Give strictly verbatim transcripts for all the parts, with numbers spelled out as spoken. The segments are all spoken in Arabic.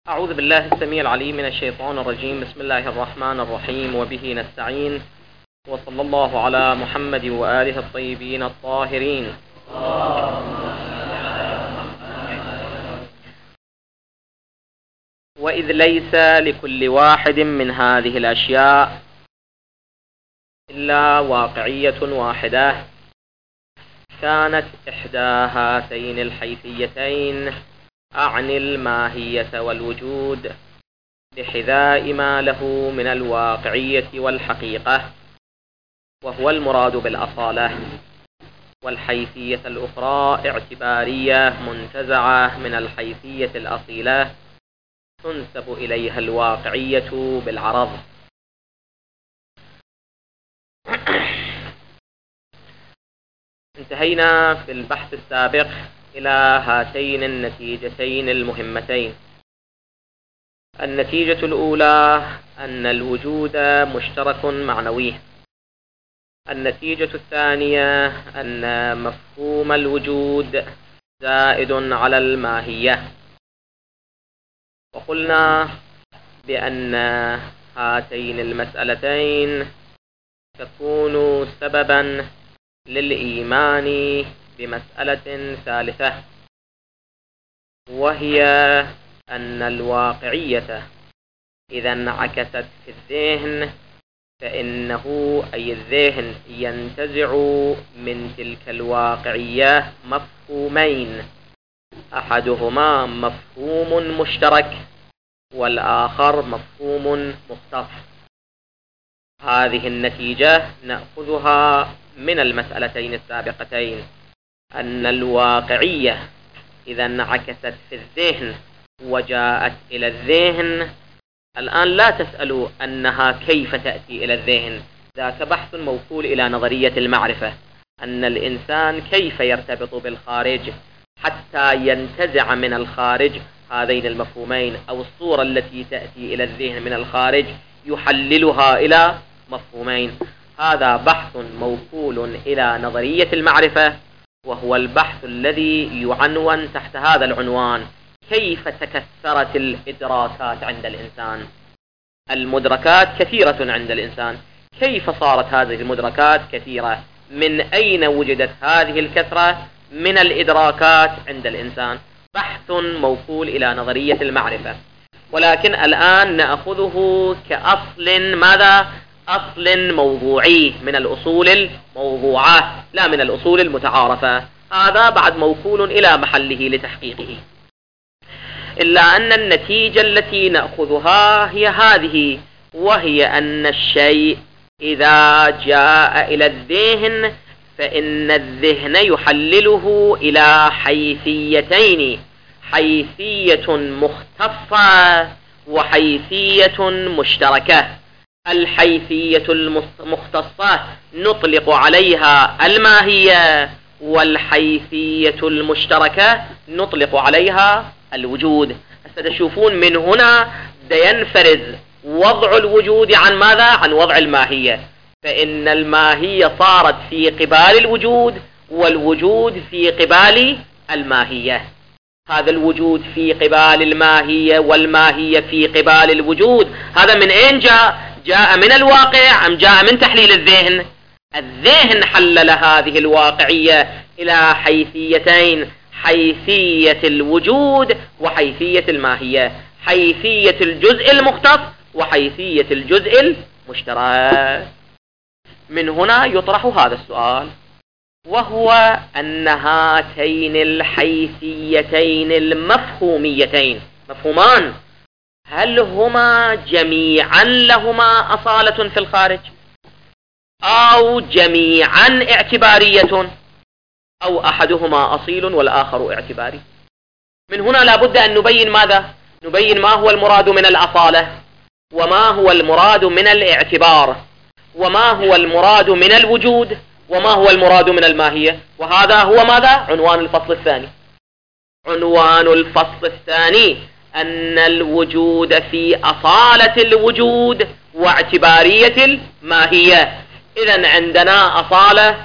أعوذ بالله السميع العليم من الشيطان الرجيم. بسم الله الرحمن الرحيم، وبه نستعين، وصلى الله على محمد وآله الطيبين الطاهرين. وإذ ليس لكل واحد من هذه الأشياء إلا واقعية واحدة، كانت إحدى هاتين الحيثيتين أعني الماهية والوجود بحذاء ما له من الواقعية والحقيقة، وهو المراد بالأصالة، والحيثية الأخرى اعتبارية منتزعة من الحيثية الأصيلة تنسب إليها الواقعية بالعرض. انتهينا في البحث السابق إلى هاتين النتيجتين المهمتين. النتيجة الأولى أن الوجود مشترك معنوي. النتيجة الثانية أن مفهوم الوجود زائد على الماهية. وقلنا بأن هاتين المسألتين تكون سببا للإيمان بمسألة ثالثة، وهي أن الواقعية إذا انعكست في الذهن فإنه أي الذهن ينتزع من تلك الواقعية مفهومين، أحدهما مفهوم مشترك والآخر مفهوم مختص. هذه النتيجة نأخذها من المسألتين السابقتين، أن الواقعية إذا انعكست في الذهن وجاءت إلى الذهن. الآن لا تسألوا أنها كيف تأتي إلى الذهن، ذاك بحث موكول إلى نظرية المعرفة، أن الإنسان كيف يرتبط بالخارج حتى ينتزع من الخارج هذين المفهومين، أو الصورة التي تأتي إلى الذهن من الخارج يحللها إلى مفهومين. هذا بحث موكول إلى نظرية المعرفة، وهو البحث الذي يعنون تحت هذا العنوان: كيف تكثرت الإدراكات عند الإنسان؟ المدركات كثيرة عند الإنسان، كيف صارت هذه المدركات كثيرة؟ من أين وجدت هذه الكثرة من الإدراكات عند الإنسان؟ بحث موكول إلى نظرية المعرفة، ولكن الآن نأخذه كأصل ماذا؟ أصل موضوعي من الأصول الموضوعة، لا من الأصول المتعارفة. هذا بعد موكول إلى محله لتحقيقه، إلا أن النتيجة التي نأخذها هي هذه، وهي أن الشيء إذا جاء إلى الذهن فإن الذهن يحلله إلى حيثيتين: حيثية مختصة وحيثية مشتركة. الحيثية المختصة نطلق عليها الماهية، والحيثية المشتركة نطلق عليها الوجود. ستشوفون من هنا ينفرز وضع الوجود عن ماذا؟ عن وضع الماهية، فإن الماهية صارت في قبال الوجود، والوجود في قبال الماهية. هذا الوجود في قبال الماهية والماهية في قبال الوجود، هذا من أين جاء؟ جاء من الواقع أم جاء من تحليل الذهن؟ الذهن حلل هذه الواقعية إلى حيثيتين: حيثية الوجود وحيثية الماهية، حيثية الجزء المختص وحيثية الجزء المشترك. من هنا يطرح هذا السؤال، وهو أن هاتين الحيثيتين المفهوميتين، مفهومان، هل هما جميعا لهما أصالة في الخارج، أو جميعا اعتبارية، أو أحدهما أصيل والآخر اعتباري؟ من هنا لابد أن نبين ماذا؟ نبين ما هو المراد من الأصالة، وما هو المراد من الاعتبار، وما هو المراد من الوجود، وما هو المراد من الماهية. وهذا هو ماذا؟ عنوان الفصل الثاني. عنوان الفصل الثاني أن الوجود في أصالة الوجود واعتبارية الماهية. إذن عندنا أصالة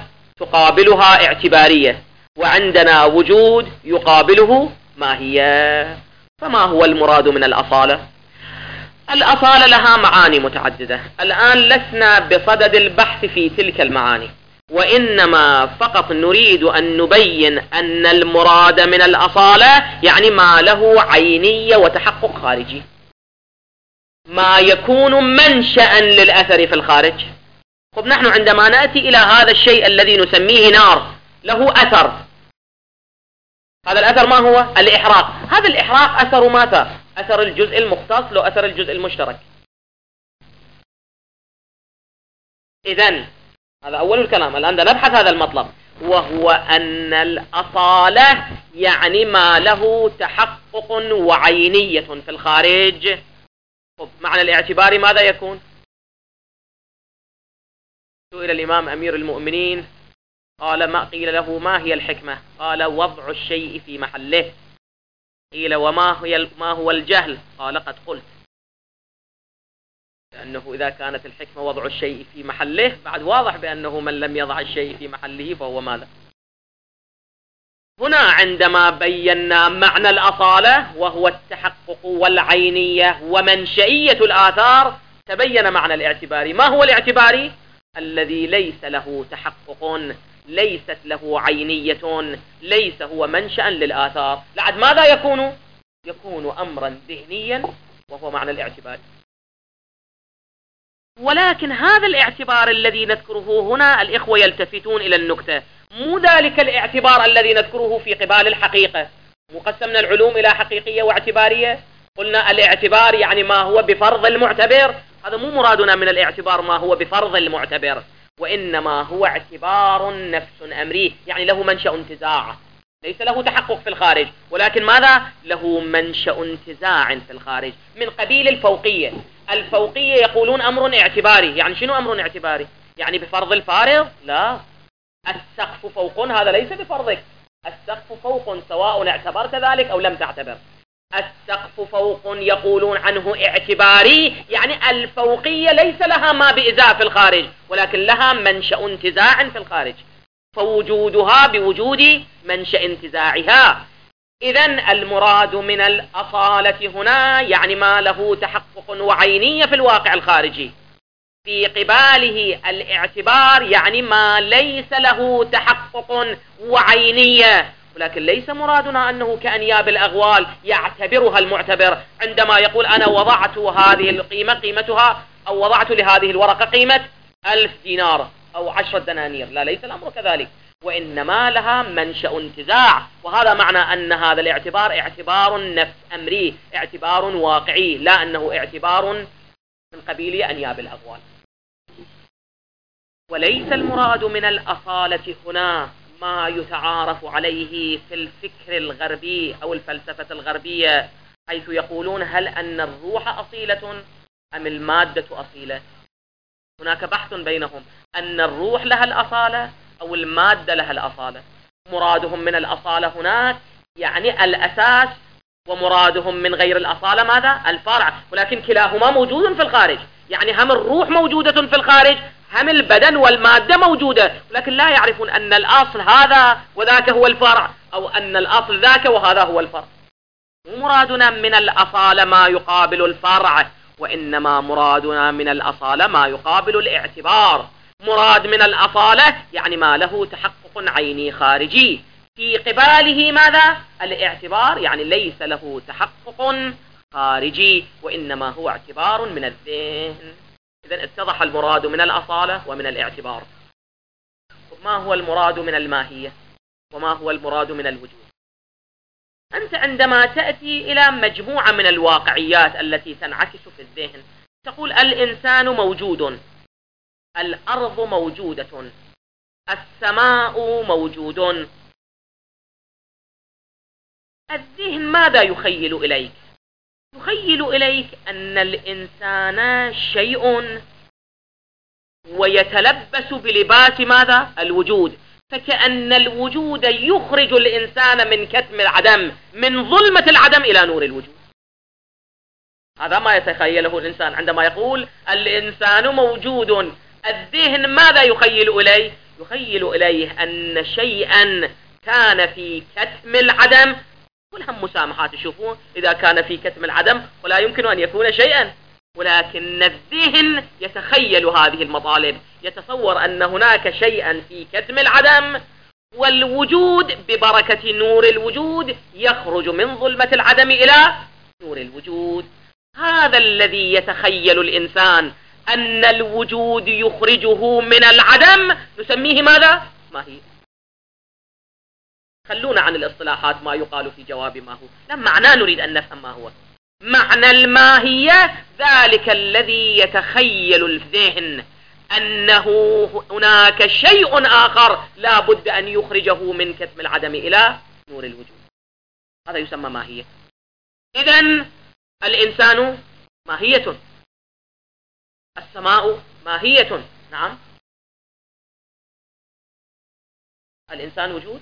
تقابلها اعتبارية، وعندنا وجود يقابله ماهية. فما هو المراد من الأصالة؟ الأصالة لها معاني متعددة. الآن لسنا بصدد البحث في تلك المعاني، وإنما فقط نريد أن نبين أن المراد من الأصالة يعني ما له عينية وتحقق خارجي، ما يكون منشأ للأثر في الخارج. طب نحن عندما نأتي إلى هذا الشيء الذي نسميه نار له أثر، هذا الأثر ما هو؟ الإحراق. هذا الإحراق أثر ماذا؟ أثر الجزء المختص لو أثر الجزء المشترك. إذن هذا أول الكلام. الآن نبحث هذا المطلب، وهو أن الأصالة يعني ما له تحقق وعينية في الخارج. طب معنى الاعتبار ماذا يكون؟ سئل الإمام أمير المؤمنين قال ما قيل له ما هي الحكمة؟ قال وضع الشيء في محله. قيل وما هي ما هو الجهل؟ قال قد قلت. لأنه إذا كانت الحكمة وضع الشيء في محله، بعد واضح بأنه من لم يضع الشيء في محله فهو ماذا؟ هنا عندما بينا معنى الأصالة وهو التحقق والعينية ومنشئية الآثار، تبين معنى الاعتباري. ما هو الاعتباري؟ الذي ليس له تحقق، ليست له عينية، ليس هو منشأ للآثار. لعد ماذا يكون؟ يكون أمرا ذهنيا، وهو معنى الاعتبار. ولكن هذا الاعتبار الذي نذكره هنا الإخوة يلتفتون إلى النكتة، مو ذلك الاعتبار الذي نذكره في قبال الحقيقة. مقسمنا العلوم إلى حقيقية واعتبارية، قلنا الاعتبار يعني ما هو بفرض المعتبر. هذا مو مرادنا من الاعتبار ما هو بفرض المعتبر، وإنما هو اعتبار نفس أمري، يعني له منشأ انتزاع، ليس له تحقق في الخارج، ولكن ماذا؟ له منشأ انتزاع في الخارج من قبيل الفوقية. الفوقية يقولون أمر اعتباري. يعني شنو أمر اعتباري؟ يعني بفرض الفارغ؟ لا. السقف فوق، هذا ليس بفرضك. السقف فوق سواء اعتبرت ذلك أو لم تعتبر. السقف فوق يقولون عنه اعتباري، يعني الفوقية ليس لها ما بإزاء في الخارج، ولكن لها منشأ انتزاع في الخارج، فوجودها بوجود منشأ انتزاعها. إذن المراد من الأصالة هنا يعني ما له تحقق وعينية في الواقع الخارجي. في قباله الاعتبار يعني ما ليس له تحقق وعينية، ولكن ليس مرادنا أنه كأنياب الأغوال يعتبرها المعتبر عندما يقول أنا وضعت هذه القيمة قيمتها، أو وضعت لهذه الورقة قيمة ألف دينار أو عشرة دنانير. لا، ليس الأمر كذلك، وإنما لها منشأ انتزاع. وهذا معنى أن هذا الاعتبار اعتبار نفس أمري، اعتبار واقعي، لا أنه اعتبار من قبيل أنياب الأغوال. وليس المراد من الأصالة هنا ما يتعارف عليه في الفكر الغربي أو الفلسفة الغربية، حيث يقولون هل أن الروح أصيلة أم المادة أصيلة؟ هناك بحث بينهم، أن الروح لها الأصالة أو المادة لها الأصالة. مرادهم من الأصالة هناك يعني الأساس، ومرادهم من غير الأصالة ماذا؟ الفرع. ولكن كلاهما موجود في الخارج، يعني هم الروح موجودة في الخارج، هم البدن والمادة موجودة، ولكن لا يعرفون أن الأصل هذا وذاك هو الفرع، أو أن الأصل ذاك وهذا هو الفرع. مرادنا من الأصالة ما يقابل الفرع، وإنما مرادنا من الأصالة ما يقابل الاعتبار. مراد من الأصالة يعني ما له تحقق عيني خارجي، في قباله ماذا؟ الاعتبار يعني ليس له تحقق خارجي، وإنما هو اعتبار من الذهن. إذن اتضح المراد من الأصالة ومن الاعتبار. ما هو المراد من الماهية؟ وما هو المراد من الوجود؟ أنت عندما تأتي إلى مجموعة من الواقعيات التي تنعكس في الذهن، تقول الإنسان موجود، الأرض موجودة، السماء موجود. الذهن ماذا يخيل إليك؟ يخيل إليك أن الإنسان شيء ويتلبس بلباس ماذا؟ الوجود، فكأن الوجود يخرج الإنسان من كتم العدم، من ظلمة العدم إلى نور الوجود. هذا ما يتخيله الإنسان عندما يقول الإنسان موجود. الذهن ماذا يخيل إليه؟ يخيل إليه أن شيئا كان في كتم العدم كلها مسامحات. تشوفون إذا كان في كتم العدم ولا يمكن أن يكون شيئا، ولكن الذهن يتخيل هذه المطالب، يتصور أن هناك شيئا في كتم العدم، والوجود ببركة نور الوجود يخرج من ظلمة العدم إلى نور الوجود. هذا الذي يتخيل الإنسان أن الوجود يخرجه من العدم نسميه ماذا؟ ماهية. خلونا عن الاصطلاحات ما يقال في جواب ما هو، لا معناه نريد أن نفهم ما هو معنى الماهية. ذلك الذي يتخيل الذهن أنه هناك شيء آخر لا بد أن يخرجه من كتم العدم إلى نور الوجود، هذا يسمى ماهية. إذن الإنسان ماهية، السماء ماهية، نعم. الإنسان وجود.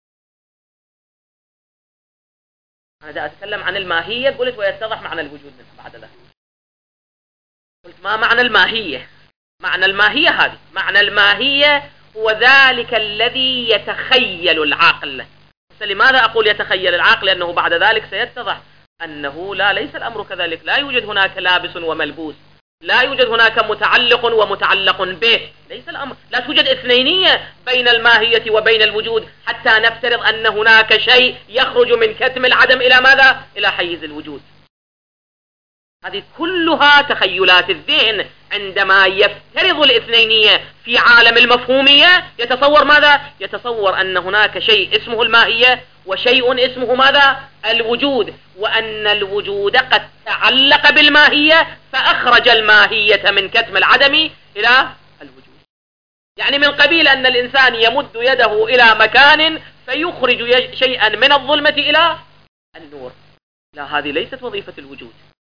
أنا دا أتكلم عن الماهية، قلت ويتضح معنى الوجود منها بعد ذلك. قلت ما معنى الماهية؟ معنى الماهية هذه، معنى الماهية هو ذلك الذي يتخيل العقل. لماذا أقول يتخيل العقل؟ لأنه بعد ذلك سيتضح أنه لا، ليس الأمر كذلك. لا يوجد هناك لابس وملبوس، لا يوجد هناك متعلق ومتعلق به، ليس الأمر، لا توجد اثنينية بين الماهية وبين الوجود حتى نفترض أن هناك شيء يخرج من كتم العدم إلى ماذا؟ إلى حيز الوجود. هذه كلها تخيلات الذهن عندما يفترض الاثنينية في عالم المفهومية. يتصور ماذا؟ يتصور أن هناك شيء اسمه الماهية وشيء اسمه ماذا؟ الوجود، وأن الوجود قد تعلق بالماهية فأخرج الماهية من كتم العدم إلى الوجود. يعني من قبيل أن الإنسان يمد يده إلى مكان فيخرج شيئا من الظلمة إلى النور. لا، هذه ليست وظيفة الوجود.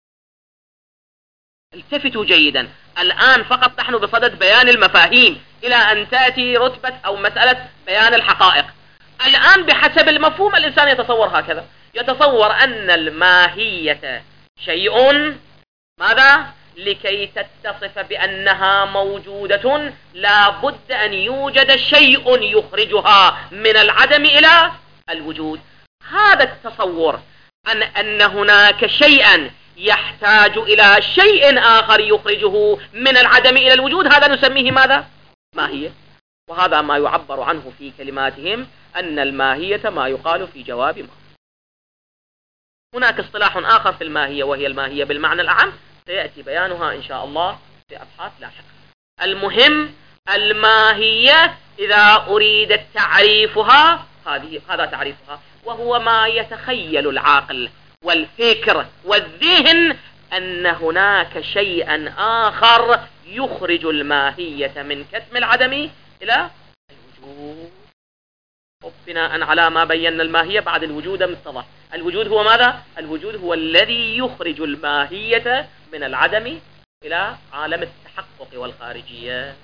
التفتوا جيدا، الآن فقط نحن بصدد بيان المفاهيم إلى أن تأتي رتبة أو مسألة بيان الحقائق. الآن بحسب المفهوم الإنسان يتصور هكذا، يتصور أن الماهية شيء ماذا؟ لكي تتصف بأنها موجودة لا بد أن يوجد شيء يخرجها من العدم إلى الوجود. هذا التصور عن أن هناك شيئا يحتاج إلى شيء آخر يخرجه من العدم إلى الوجود، هذا نسميه ماذا؟ ماهية. وهذا ما يعبر عنه في كلماتهم أن الماهية ما يقال في جواب ما. هناك اصطلاح آخر في الماهية وهي الماهية بالمعنى الأعم، سيأتي بيانها إن شاء الله في أبحاث لاحقة. المهم الماهية إذا أريد تعريفها، هذه هذا تعريفها، وهو ما يتخيل العقل والفكر والذهن أن هناك شيئا آخر يخرج الماهية من كتم العدم إلى الوجود. بناء على ما بينا الماهية بعد الوجود متضح. الوجود هو ماذا؟ الوجود هو الذي يخرج الماهية من العدم إلى عالم التحقق والخارجية.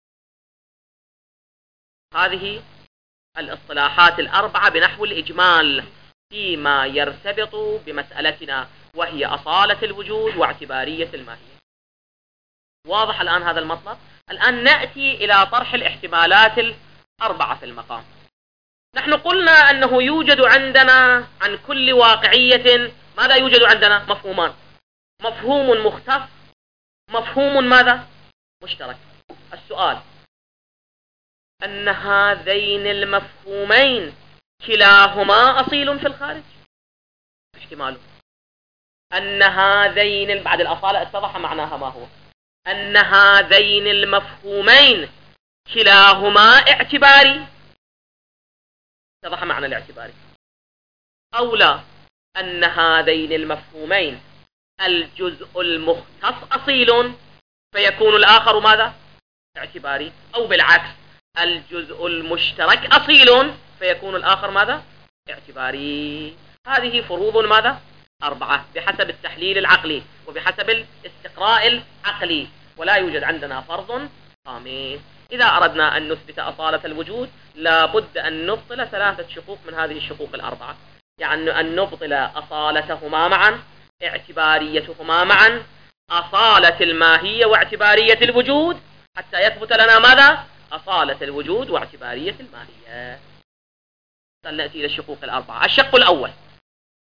هذه الاصطلاحات الأربعة بنحو الإجمال فيما يرتبط بمسألتنا وهي أصالة الوجود واعتبارية الماهية. واضح الآن هذا المطلب؟ الآن نأتي إلى طرح الاحتمالات الأربعة في المقام. نحن قلنا أنه يوجد عندنا عن كل واقعية ماذا يوجد عندنا؟ مفهومان، مفهوم مختص، مفهوم ماذا؟ مشترك. السؤال أن هذين المفهومين كلاهما أصيل في الخارج، احتماله أن هذين بعد الأصالة اتضح معناها ما هو، أن هذين المفهومين كلاهما اعتباري، اتضح معنى الاعتباري، أو لا أن هذين المفهومين الجزء المختص أصيل فيكون الآخر ماذا؟ اعتباري، أو بالعكس الجزء المشترك أصيل فيكون الآخر ماذا؟ اعتباري. هذه فروض ماذا؟ أربعة بحسب التحليل العقلي وبحسب الاستقراء العقلي، ولا يوجد عندنا فرض خامس. إذا أردنا أن نثبت أصالة الوجود لابد أن نبطل ثلاثة شقوق من هذه الشقوق الأربعة، يعني أن نبطل أصالتهما معا، اعتباريتهما معا، أصالة الماهية واعتبارية الوجود، حتى يثبت لنا ماذا؟ أصالة الوجود واعتبارية الماهية. نأتي إلى الشقوق الأربعة. الشق الأول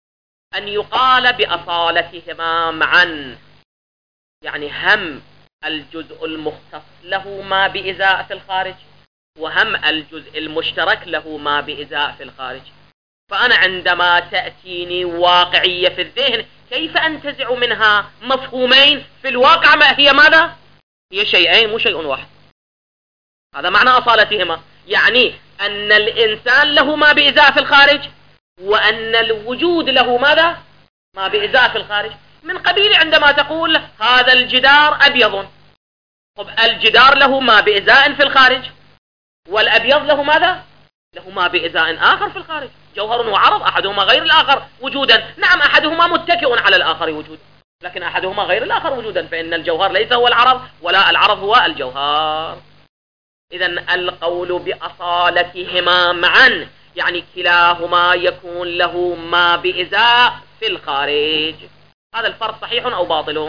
أن يقال بأصالتهما معا، يعني هم الجزء المختص له ما بإزاء في الخارج، وهم الجزء المشترك له ما بإزاء في الخارج. فأنا عندما تأتيني واقعية في الذهن كيف أنتزع منها مفهومين في الواقع ما هي ماذا؟ هي شيئين مو شيء واحد. هذا معنى أصالتهما، يعني أن الإنسان له ما بإزاء في الخارج، وأن الوجود له ماذا؟ ما بإزاء في الخارج. من قبيل عندما تقول هذا الجدار أبيض، طب الجدار له ما بإزاء في الخارج، والأبيض له ماذا؟ له ما بإزاء آخر في الخارج، جوهر وعرض، أحدهما غير الآخر وجودا. نعم أحدهما متكئ على الآخر وجودا، لكن أحدهما غير الآخر وجودا، فإن الجوهر ليس هو العرض ولا العرض هو الجوهر. إذن القول بأصالتهما معا يعني كلاهما يكون له ما بإزاء في الخارج. هذا الفرق صحيح أو باطل؟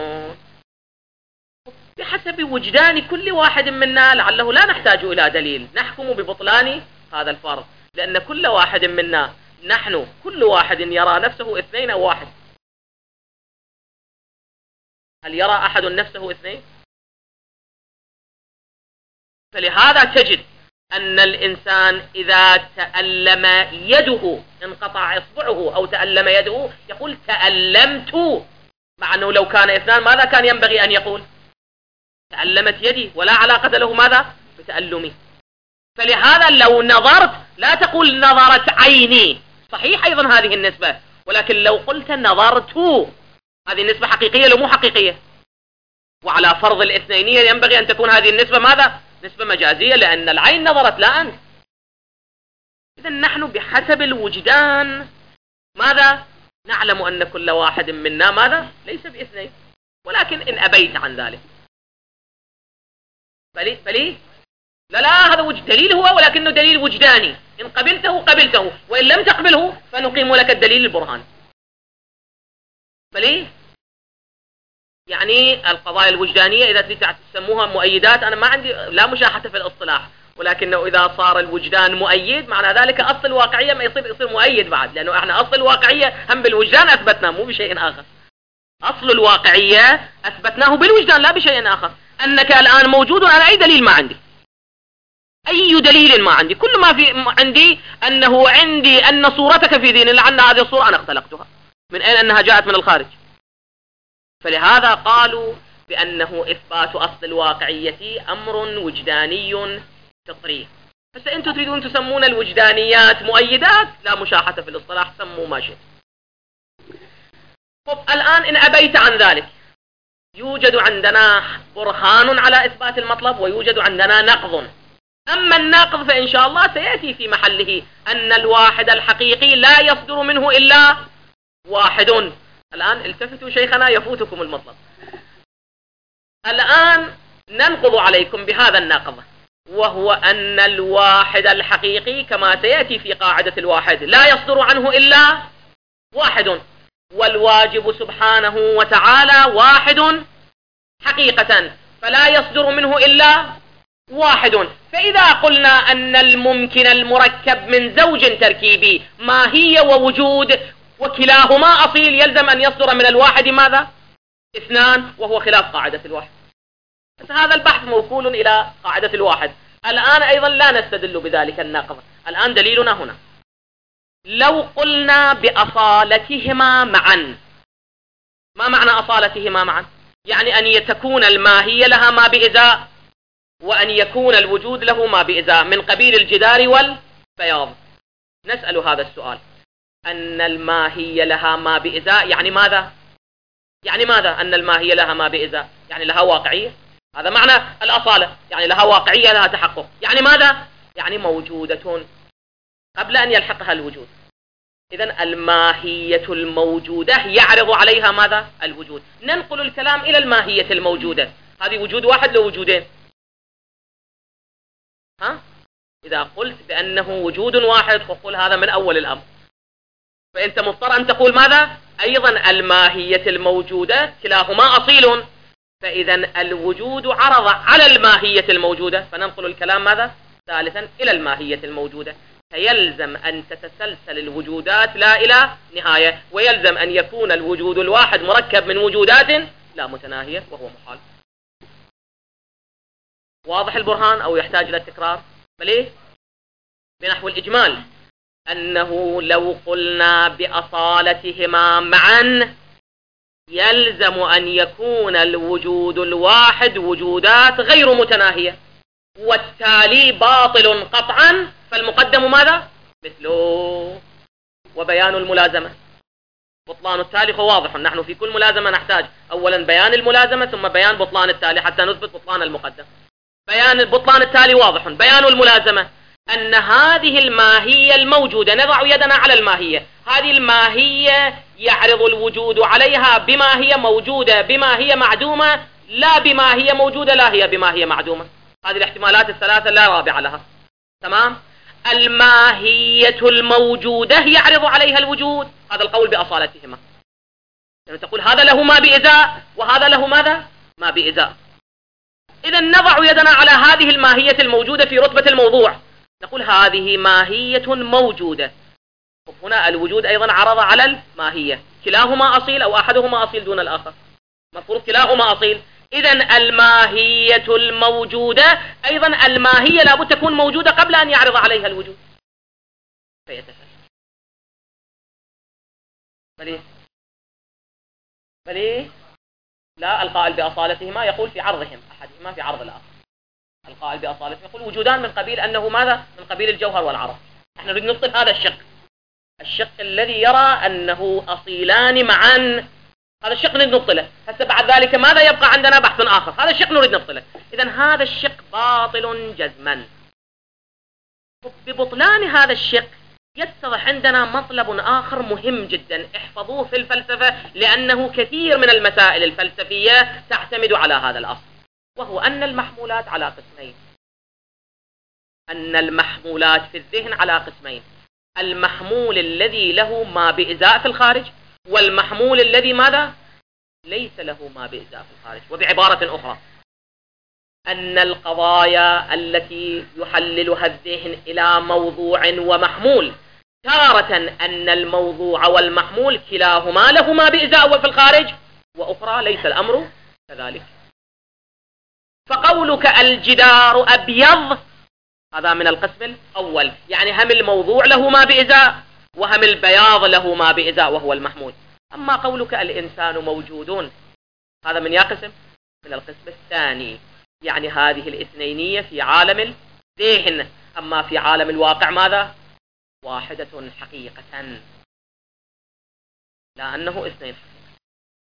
بحسب وجدان كل واحد منا، لعله لا نحتاج إلى دليل نحكم ببطلان هذا الفرق، لأن كل واحد منا، نحن كل واحد يرى نفسه اثنين أو واحد. هل يرى أحد نفسه اثنين؟ فلهذا تجد أن الإنسان إذا تألم يده، انقطع إصبعه أو تألم يده، يقول تألمت، مع أنه لو كان اثنان ماذا كان ينبغي أن يقول؟ تألمت يدي، ولا علاقة له ماذا؟ بتألمي. فلهذا لو نظرت لا تقول نظرت عيني، صحيح أيضا هذه النسبة، ولكن لو قلت نظرت، هذه النسبة حقيقية لو مو حقيقية؟ وعلى فرض الاثنينية ينبغي أن تكون هذه النسبة ماذا؟ نسبة مجازية، لأن العين نظرت لا أنت. إذا نحن بحسب الوجدان ماذا؟ نعلم أن كل واحد منا ماذا؟ ليس باثنين، ولكن إن أبيت عن ذلك بلي بلي لا لا، هذا دليل هو، ولكنه دليل وجداني، إن قبلته قبلته، وإن لم تقبله فنقيم لك الدليل البرهان. بلي يعني القضايا الوجدانية إذا تسموها مؤيدات، أنا ما عندي لا مشاحة في الاصطلاح، ولكنه إذا صار الوجدان مؤيد معنى ذلك أصل الواقعية ما يصير يصير مؤيد بعد، لأنه إحنا أصل الواقعية هم بالوجدان أثبتناه مو بشيء آخر. أصل الواقعية أثبتناه بالوجدان لا بشيء آخر. أنك الآن موجود وأنا أي دليل ما عندي، أي دليل ما عندي، كل ما في عندي أنه عندي أن صورتك في ذهني، لعل هذه الصورة أنا اختلقتها، من أين أنها جاءت؟ من الخارج. فلهذا قالوا بأنه إثبات أصل الواقعية أمر وجداني فطري. بس أنتم تريدون تسمون الوجدانيات مؤيدات، لا مشاحة في الاصطلاح، سموا ما شئت. طب الآن إن أبيت عن ذلك، يوجد عندنا برهان على إثبات المطلب، ويوجد عندنا نقض. أما الناقض فإن شاء الله سيأتي في محله، أن الواحد الحقيقي لا يصدر منه إلا واحد. الآن التفتوا شيخنا يفوتكم المطلب. الآن ننقض عليكم بهذا الناقض، وهو أن الواحد الحقيقي كما سيأتي في قاعدة الواحد لا يصدر عنه إلا واحد، والواجب سبحانه وتعالى واحد حقيقة، فلا يصدر منه إلا واحد. فإذا قلنا أن الممكن المركب من زوج تركيبي ماهية ووجود وكلاهما أصيل، يلزم أن يصدر من الواحد ماذا؟ اثنان، وهو خلاف قاعدة الواحد. بس هذا البحث موكول إلى قاعدة الواحد. الآن أيضا لا نستدل بذلك الناقض، الآن دليلنا هنا. لو قلنا بأصالتهما معا، ما معنى أصالتهما معا؟ يعني أن تكون الماهية لها ما بإزاء، وأن يكون الوجود له ما بإزاء، من قبيل الجدار والبياض. نسأل هذا السؤال، أن الماهية لها ما بإزاء يعني ماذا؟ يعني ماذا أن الماهية لها ما بإزاء؟ يعني لها واقعية، هذا معنى الأصالة، يعني لها واقعية، لها تحقق. يعني ماذا؟ يعني موجودة قبل أن يلحقها الوجود. إذن الماهية الموجودة يعرض عليها ماذا؟ الوجود. ننقل الكلام إلى الماهية الموجودة، هذه وجود واحد لو وجودين؟ ها؟ إذا قلت بأنه وجود واحد فقل هذا من أول الأمر، فأنت مضطر أن تقول ماذا؟ أيضا الماهية الموجودة كلاهما أصيل، فإذا الوجود عرض على الماهية الموجودة، فننقل الكلام ماذا؟ ثالثا إلى الماهية الموجودة. فيلزم أن تتسلسل الوجودات لا إلى نهاية، ويلزم أن يكون الوجود الواحد مركب من وجودات لا متناهية، وهو محال. واضح البرهان أو يحتاج إلى التكرار؟ بليه؟ بنحو الإجمال أنه لو قلنا بأصالتهما معا يلزم أن يكون الوجود الواحد وجودات غير متناهية، والتالي باطل قطعا، فالمقدم ماذا؟ مثله. وبيان الملازمة بطلان التالي هو واضح. نحن في كل ملازمة نحتاج أولا بيان الملازمة ثم بيان بطلان التالي حتى نثبت بطلان المقدم. بيان بطلان التالي واضح. بيان الملازمة أن هذه الماهية الموجودة، نضع يدنا على الماهية، هذه الماهية يعرض الوجود عليها بما هي موجودة بما هي معدومة، لا بما هي موجودة لا هي بما هي معدومة. هذه الاحتمالات الثلاثة لا رابع لها. تمام؟ الماهية الموجودة يعرض عليها الوجود، هذا القول بأصالتهما. يعني تقول هذا له ما بإزاء وهذا له ماذا؟ ما بإزاء. إذا نضع يدنا على هذه الماهية الموجودة في رتبة الموضوع، نقول هذه ماهية موجودة. هنا الوجود أيضا عرض على الماهية، كلاهما أصيل أو أحدهما أصيل دون الآخر، مفروض كلاهما أصيل. إذا الماهية الموجودة أيضا الماهية لابد تكون موجودة قبل أن يعرض عليها الوجود فيتسلسل. بليه؟ بليه؟ لا، القائل بأصالتهما يقول في عرضهم، أحدهما في عرض الآخر. القائل بأصالتهما يقول وجودان من قبيل أنه ماذا؟ من قبيل الجوهر والعرض. نحن نريد نبطل هذا الشق، الشق الذي يرى أنه أصيلان معا، هذا الشق نريد نبطله. هسه بعد ذلك ماذا يبقى عندنا؟ بحث آخر، هذا الشق نريد نبطله. إذن هذا الشق باطل جزما. ببطلان هذا الشق يتضح عندنا مطلب آخر مهم جدا، احفظوه في الفلسفة، لأنه كثير من المسائل الفلسفية تعتمد على هذا الأصل، وهو أن المحمولات على قسمين. أن المحمولات في الذهن على قسمين: المحمول الذي له ما بإزاء في الخارج، والمحمول الذي ماذا؟ ليس له ما بإزاء في الخارج. وبعبارة أخرى، أن القضايا التي يحللها الذهن إلى موضوع ومحمول، تارة أن الموضوع والمحمول كلاهما له ما بإزاء في الخارج، وأخرى ليس الأمر كذلك. فقولك الجدار أبيض هذا من القسم الأول، يعني هم الموضوع له ما بإزاء وهم البياض له ما بإزاء وهو المحمول. أما قولك الإنسان موجودون هذا من يا قسم؟ من القسم الثاني، يعني هذه الاثنينية في عالم الذهن، أما في عالم الواقع ماذا؟ واحدة حقيقة، لا أنه اثنين حقيقة.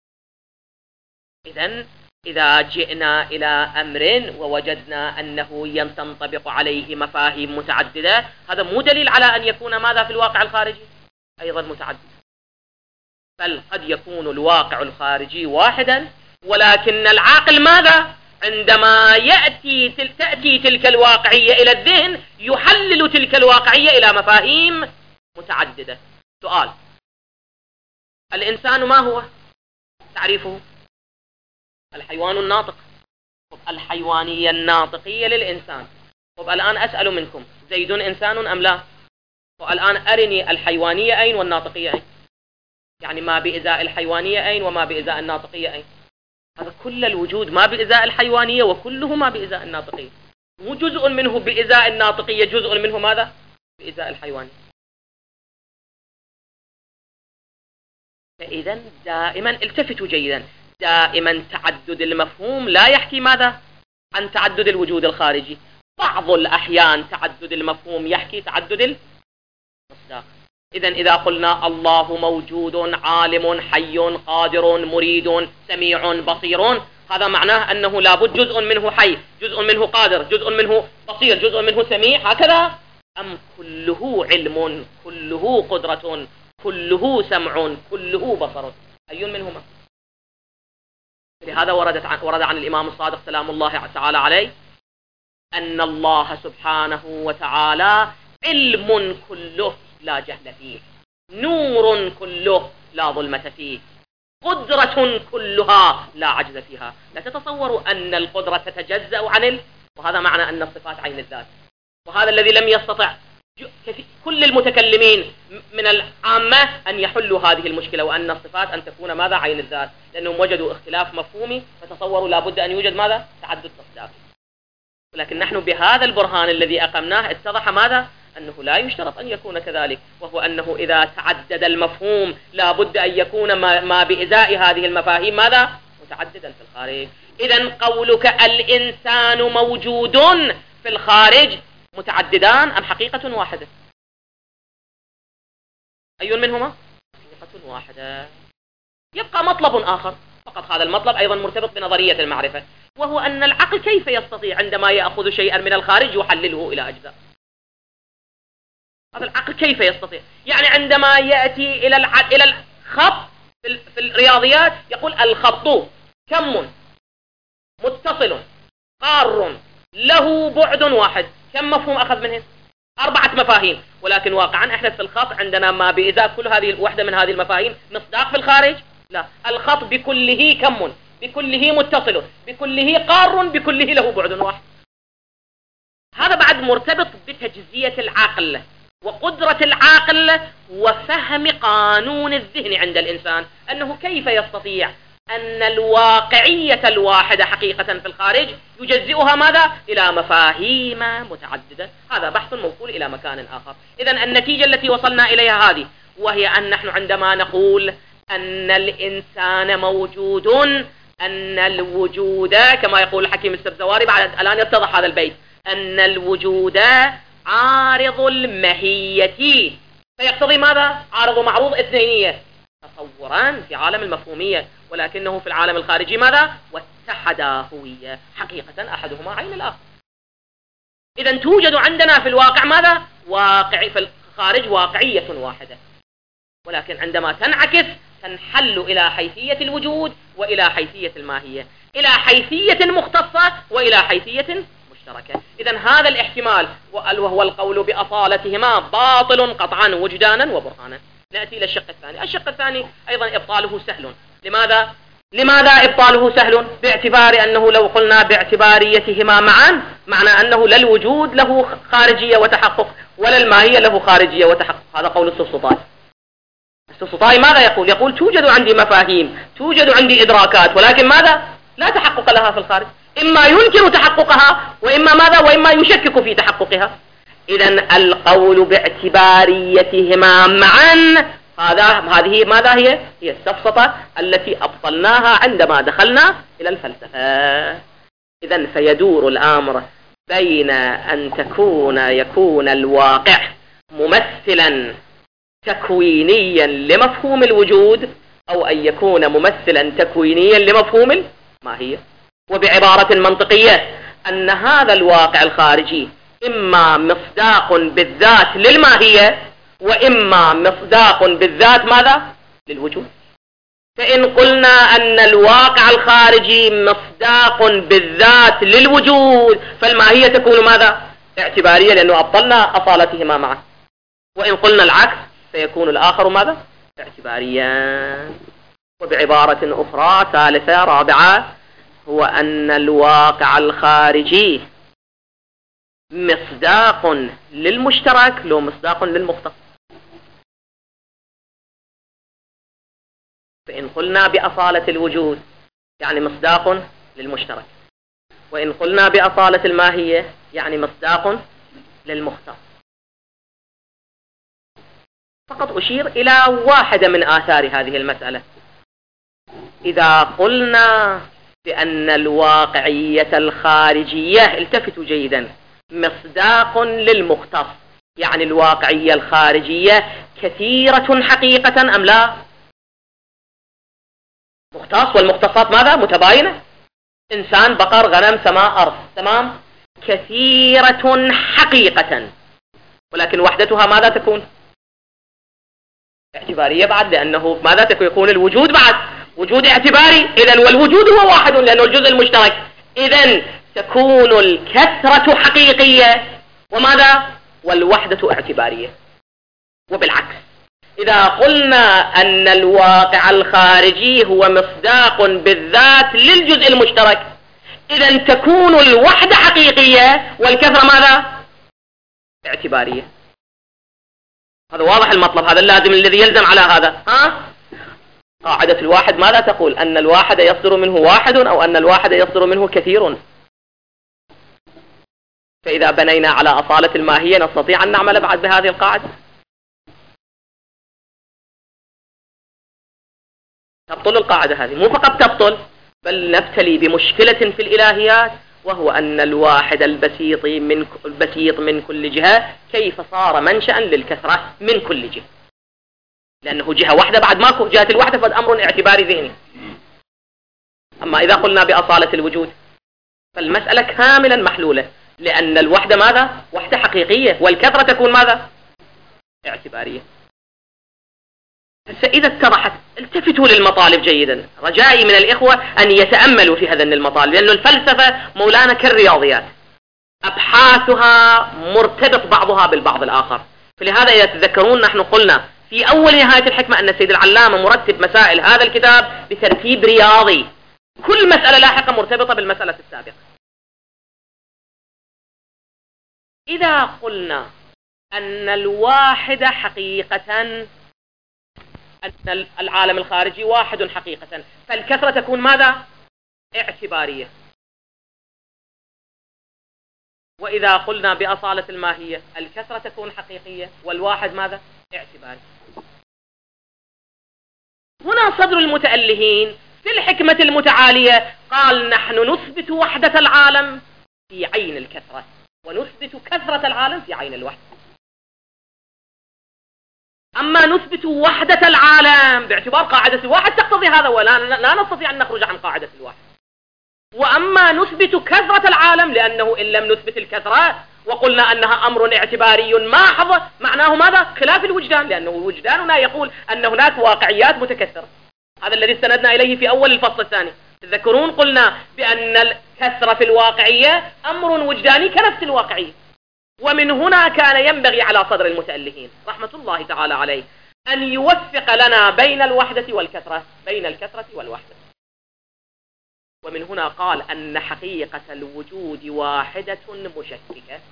إذن إذا جئنا إلى أمر ووجدنا أنه تنطبق عليه مفاهيم متعددة، هذا مو دليل على أن يكون ماذا في الواقع الخارجي أيضا متعدد، بل قد يكون الواقع الخارجي واحدا، ولكن العاقل ماذا؟ عندما يأتي تل... تأتي تلك الواقعية إلى الذهن يحلل تلك الواقعية إلى مفاهيم متعددة. سؤال: الإنسان ما هو؟ تعريفه الحيوان الناطق. الحيوانية الناطقية للإنسان. طب الآن أسأل منكم، زيد إنسان أم لا؟ والآن أرني الحيوانية أين والناطقية أين؟ يعني ما بإزاء الحيوانية أين وما بإزاء الناطقية أين؟ هذا كل الوجود ما بإزاء الحيوانية وكله ما بإزاء الناطقية، مو جزء منه بإزاء الناطقية، جزء منه ماذا؟ بإزاء الحيوانية. فإذا دائما التفتوا جيدا، دائما تعدد المفهوم لا يحكي ماذا؟ عن تعدد الوجود الخارجي. بعض الأحيان تعدد المفهوم يحكي تعدد المصداق. إذا إذا قلنا الله موجود عالم حي قادر مريد سميع بصير، هذا معناه أنه لابد جزء منه حي، جزء منه قادر، جزء منه بصير، جزء منه سميع، هكذا؟ أم كله علم، كله قدرة، كله سمع، كله بصر؟ أي منهما؟ لهذا وردت عن ورد عن الإمام الصادق سلام الله تعالى عليه أن الله سبحانه وتعالى علم كله لا جهل فيه، نور كله لا ظلمة فيه، قدرة كلها لا عجز فيها. لا تتصوروا أن القدرة تتجزأ عن ال... وهذا معنى أن الصفات عين الذات، وهذا الذي لم يستطع كل المتكلمين من العامة أن يحلوا هذه المشكلة، وأن الصفات أن تكون ماذا؟ عين الذات، لأنهم وجدوا اختلاف مفهومي فتصوروا لابد أن يوجد ماذا؟ تعدد مصداقي. ولكن نحن بهذا البرهان الذي أقمناه اتضح ماذا؟ أنه لا يشترط أن يكون كذلك، وهو أنه إذا تعدد المفهوم لابد أن يكون ما, ما بإزاء هذه المفاهيم ماذا؟ متعددا في الخارج. إذن قولك الإنسان موجود في الخارج متعددان أم حقيقة واحدة؟ أي منهما؟ حقيقة واحدة. يبقى مطلب آخر فقط، هذا المطلب أيضا مرتبط بنظرية المعرفة، وهو أن العقل كيف يستطيع عندما يأخذ شيئا من الخارج يحلله إلى أجزاء؟ هذا العقل كيف يستطيع؟ يعني عندما يأتي إلى الع... إلى الخط في الرياضيات يقول الخط كم متصل قار له بعد واحد، كم مفهوم أخذ منه؟ أربعة مفاهيم. ولكن واقعا احنا في الخط عندنا ما بإزاء كل هذه الوحدة من هذه المفاهيم مصداق في الخارج؟ لا، الخط بكله كم، بكله متصل، بكله قار، بكله له بعد واحد. هذا بعد مرتبط بتجزية العقل وقدرة العقل وفهم قانون الذهن عند الإنسان، أنه كيف يستطيع أن الواقعية الواحدة حقيقة في الخارج يجزئها ماذا؟ إلى مفاهيم متعددة. هذا بحث موصول إلى مكان آخر. إذن النتيجة التي وصلنا إليها هذه، وهي أن نحن عندما نقول أن الإنسان موجود، أن الوجود كما يقول الحكيم السبزواري، بعد الآن يتضح هذا البيت، أن الوجود عارض الماهية، فيقتضي ماذا؟ عارض ومعروض اثنينية تصوران في عالم المفهومية، ولكنه في العالم الخارجي ماذا؟ واتحدا هوية، حقيقة أحدهما عين الآخر. إذا توجد عندنا في الواقع ماذا؟ واقع في الخارج واقعية واحدة، ولكن عندما تنعكس تنحل إلى حيثية الوجود وإلى حيثية الماهية، إلى حيثية مختصة وإلى حيثية مشتركة. إذن هذا الاحتمال وهو القول بأصالتهما باطل قطعا وجدانا وبرهانا. نأتي إلى الشق الثاني. الشق الثاني أيضا إبطاله سهل. لماذا؟ لماذا إبطاله سهل؟ باعتبار أنه لو قلنا باعتباريتهما معا، معنى أنه لا الوجود له خارجية وتحقق ولا الماهية له خارجية وتحقق. هذا قول السفسطائي. السفسطائي ماذا يقول؟ يقول توجد عندي مفاهيم، توجد عندي إدراكات، ولكن ماذا؟ لا تحقق لها في الخارج، إما ينكر تحققها وإما ماذا؟ وإما يشكك في تحققها. إذن القول باعتباريتهما معا، هذا هذه ماذا هي؟ هي السفسطة التي أبطلناها عندما دخلنا إلى الفلسفة. إذن فيدور الأمر بين أن تكون يكون الواقع ممثلا تكوينيا لمفهوم الوجود، أو أن يكون ممثلا تكوينيا لمفهوم الماهية. وبعبارة منطقية أن هذا الواقع الخارجي إما مصداق بالذات للماهية، وإما مصداق بالذات ماذا؟ للوجود. فإن قلنا أن الواقع الخارجي مصداق بالذات للوجود، فالماهية تكون ماذا؟ اعتبارية، لأنه أبطلنا أصالتهما معا. وإن قلنا العكس فيكون الآخر ماذا؟ اعتباريا. وبعبارة أخرى ثالثة رابعة، هو أن الواقع الخارجي مصداق للمشترك لو مصداق للمختص. فإن قلنا بأصالة الوجود يعني مصداق للمشترك، وإن قلنا بأصالة الماهية يعني مصداق للمختص. فقط أشير إلى واحدة من آثار هذه المسألة. إذا قلنا بأن الواقعية الخارجية، التفتوا جيدا، مصداق للمختص، يعني الواقعية الخارجية كثيرة حقيقة أم لا؟ مختص والمختصات ماذا؟ متباينة. إنسان، بقر، غنم، سماء، أرض، تمام؟ كثيرة حقيقة، ولكن وحدتها ماذا تكون؟ اعتبارية بعد، لأنه ماذا تكون؟ يكون الوجود بعد وجود اعتباري. إذن والوجود هو واحد لأنه الجزء المشترك. إذن تكون الكثرة حقيقية وماذا؟ والوحدة اعتبارية. وبالعكس، إذا قلنا أن الواقع الخارجي هو مصداق بالذات للجزء المشترك، إذن تكون الوحدة حقيقية والكثرة ماذا؟ اعتبارية. هذا واضح المطلب، هذا اللازم الذي يلزم على هذا. ها قاعدة الواحد ماذا تقول؟ أن الواحد يصدر منه واحد أو أن الواحد يصدر منه كثير. فإذا بنينا على أصالة الماهية نستطيع أن نعمل بعد بهذه القاعدة. تبطل القاعدة هذه، مو فقط تبطل بل نبتلي بمشكلة في الإلهيات، وهو أن الواحد البسيط من البسيط من كل جهة كيف صار منشأ للكثرة من كل جهة، لأنه جهة واحدة بعد ماكو، جهة الوحدة فهذا أمر اعتباري ذهني. أما إذا قلنا بأصالة الوجود فالمسألة كاملا محلولة، لأن الوحدة ماذا؟ وحدة حقيقية، والكثرة تكون ماذا؟ اعتبارية. إذا اتضحت التفتوا للمطالب جيدا، رجائي من الإخوة أن يتأملوا في هذا المطالب، لأن الفلسفة مولانا كالرياضيات أبحاثها مرتبط بعضها بالبعض الآخر. فلهذا إذا تذكرون نحن قلنا في أول نهاية الحكمة أن السيد العلامة مرتب مسائل هذا الكتاب بترتيب رياضي، كل مسألة لاحقة مرتبطة بالمسألة السابقة. إذا قلنا أن الواحد حقيقة، أن العالم الخارجي واحد حقيقة، فالكثرة تكون ماذا؟ اعتبارية. وإذا قلنا بأصالة الماهية الكثرة تكون حقيقية والواحد ماذا؟ اعتباري. هنا صدر المتألهين في الحكمة المتعالية قال نحن نثبت وحدة العالم في عين الكثرة ونثبت كثرة العالم في عين الوحدة. أما نثبت وحدة العالم باعتبار قاعدة الواحد تقتضي هذا، ولا لا نستطيع أن نخرج عن قاعدة الواحد. وأما نثبت كثرة العالم لأنه إن لم نثبت الكثرة وقلنا أنها أمر اعتباري محض معناه ماذا؟ خلاف الوجدان، لأنه وجداننا يقول أن هناك واقعيات متكثرة. هذا الذي استندنا إليه في أول الفصل الثاني. تذكرون قلنا بأن الكثرة في الواقعية أمر وجداني كنفس الواقعية. ومن هنا كان ينبغي على صدر المتألهين رحمة الله تعالى عليه أن يوفق لنا بين الوحدة والكثرة، بين الكثرة والوحدة. ومن هنا قال أن حقيقة الوجود واحدة مشككة.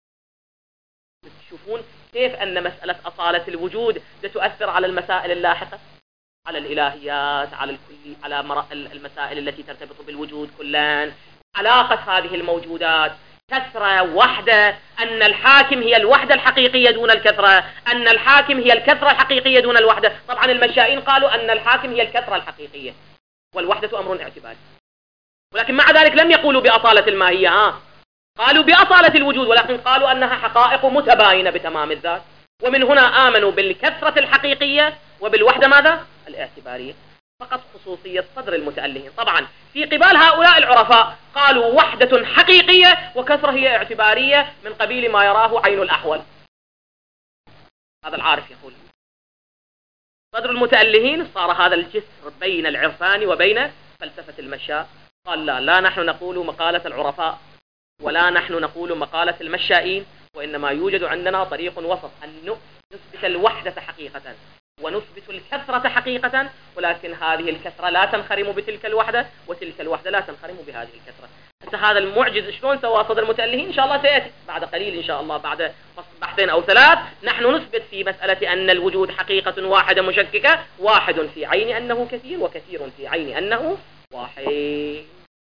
تشوفون كيف أن مسألة أصالة الوجود تؤثر على المسائل اللاحقة، على الإلهيات، على الكلي، على المسائل التي ترتبط بالوجود كلان، علاقة هذه الموجودات كثرة وحدة، أن الحاكم هي الوحدة الحقيقية دون الكثرة، أن الحاكم هي الكثرة الحقيقية دون الوحدة. طبعا المشائين قالوا أن الحاكم هي الكثرة الحقيقية والوحدة أمر اعتباري، ولكن مع ذلك لم يقولوا بأصالة الماهية، ها قالوا بأصالة الوجود، ولكن قالوا أنها حقائق متباينة بتمام الذات. ومن هنا آمنوا بالكثرة الحقيقية وبالوحدة ماذا؟ الاعتبارية. فقط خصوصية صدر المتألهين. طبعا في قبال هؤلاء العرفاء قالوا وحدة حقيقية وكثرة هي اعتبارية من قبيل ما يراه عين الأحول. هذا العارف يقول. صدر المتألهين صار هذا الجسر بين العرفان وبين فلسفة المشاء. قال لا لا نحن نقول مقالة العرفاء ولا نحن نقول مقالة المشائين، وإنما يوجد عندنا طريق وسط أن نثبت الوحدة حقيقة ونثبت الكثرة حقيقة، ولكن هذه الكثرة لا تنخرم بتلك الوحدة وتلك الوحدة لا تنخرم بهذه الكثرة. هذا المعجز شلون سوى صدر المتألهين إن شاء الله سيأتي بعد قليل إن شاء الله، بعد بحثين أو ثلاث نحن نثبت في مسألة أن الوجود حقيقة واحدة مشككة، واحد في عين أنه كثير وكثير في عين أنه واحد.